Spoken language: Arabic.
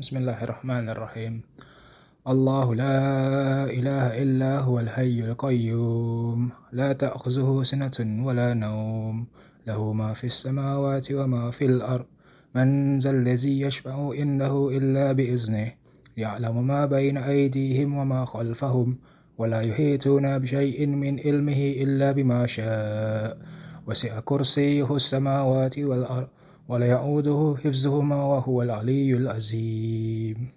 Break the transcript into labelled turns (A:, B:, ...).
A: بسم الله الرحمن الرحيم. الله لا إله إلا هو الحي القيوم لا تأخذه سنة ولا نوم له ما في السماوات وما في الأرض من ذا الذي يشفع عنده إلا بإذنه يعلم ما بين أيديهم وما خلفهم ولا يحيطون بشيء من علمه إلا بما شاء وسع كرسيه السماوات والأرض ولا يؤوده حفظهما وهو العلي العظيم.